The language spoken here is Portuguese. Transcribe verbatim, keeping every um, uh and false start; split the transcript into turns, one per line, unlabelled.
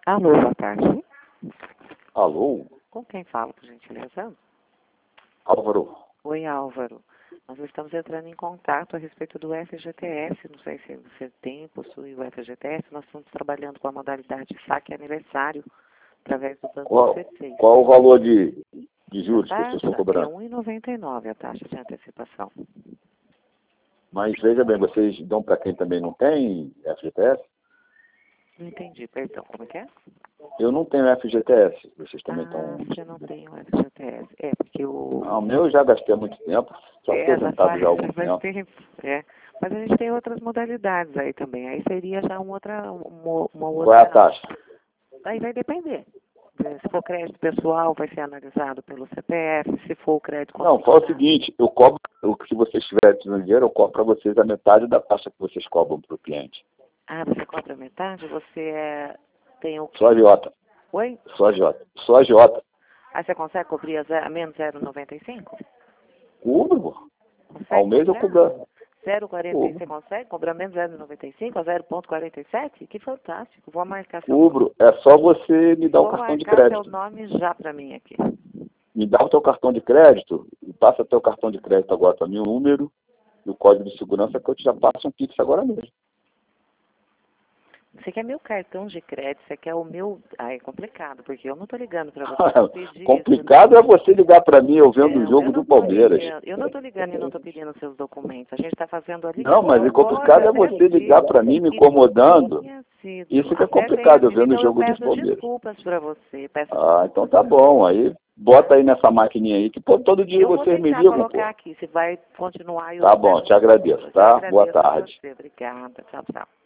Alô, boa tarde.
Alô?
Com quem falo, por gentileza?
Álvaro.
Oi, Álvaro. Nós estamos entrando em contato a respeito do F G T S. Não sei se você tem, possui o F G T S. Nós estamos trabalhando com a modalidade saque aniversário através do Banco
Qual,
C seis.
qual o valor de, de juros que vocês estão
É
cobrando?
um vírgula noventa e nove a taxa de antecipação.
Mas veja bem, vocês dão para quem também não tem F G T S?
Não entendi, perdão. Como é que é?
Eu não tenho F G T S. Vocês também
Ah,
estão...
você não tem o F G T S. É, porque o...
Ah, o meu eu já gastei há muito tempo. Sou
É, já
aposentado
faz,
já há algum
já faz
tempo.
tempo. É. Mas a gente tem outras modalidades aí também. Aí seria já uma outra... Uma, uma outra...
Qual é a taxa?
Aí vai depender. Se for crédito pessoal, vai ser analisado pelo C P F. Se for o crédito
Não, fala o
consignado.
seguinte, eu cobro, o que se vocês tiverem precisando de dinheiro, eu cobro para vocês a metade da taxa que vocês cobram para o cliente.
Ah, você cobra metade? Você é... tem o quê?
Só agiota.
Oi?
Só agiota. Só agiota.
Aí você consegue cobrir a, zero, a menos zero vírgula noventa e cinco?
Cubro, pô.
Consegue
Ao mês eu
cobrar?
cobro.
zero vírgula quarenta e seis consegue cobrar menos zero vírgula noventa e cinco a zero vírgula quarenta e sete? Que fantástico. Vou marcar seu
Cubro. É só você me dar o
Vou
cartão de
marcar seu
crédito.
nome já para mim aqui.
Me dá o teu cartão de crédito e passa teu cartão de crédito agora para mim, o número e o código de segurança que eu te já passo um Pix agora mesmo.
Você quer meu cartão de crédito? Você quer o meu... Ah, é complicado, porque eu não tô ligando para você pra pedir
Complicado
isso,
é você ligar para mim eu vendo
né?
o
É,
jogo
eu
do
não tô
Palmeiras.
ligando, eu não tô ligando e não tô pedindo seus documentos. A gente está fazendo ali.
Não, mas o complicado é você ligar para mim me
E
incomodando.
tenha sido.
Isso que é
Até
complicado,
tenha
eu
sido,
vendo o
então eu
jogo dos
peço
Palmeiras.
desculpas para você. Peço
Ah,
desculpas.
então tá bom. Aí bota aí nessa maquininha aí que pô, todo dia
Eu vou
vocês me
tentar
ligam,
colocar
pô.
aqui, se vai continuar. Eu
Tá bom, te agradeço,
te
tá? Boa
agradeço a
tarde.
você. Obrigada. Tchau, tchau.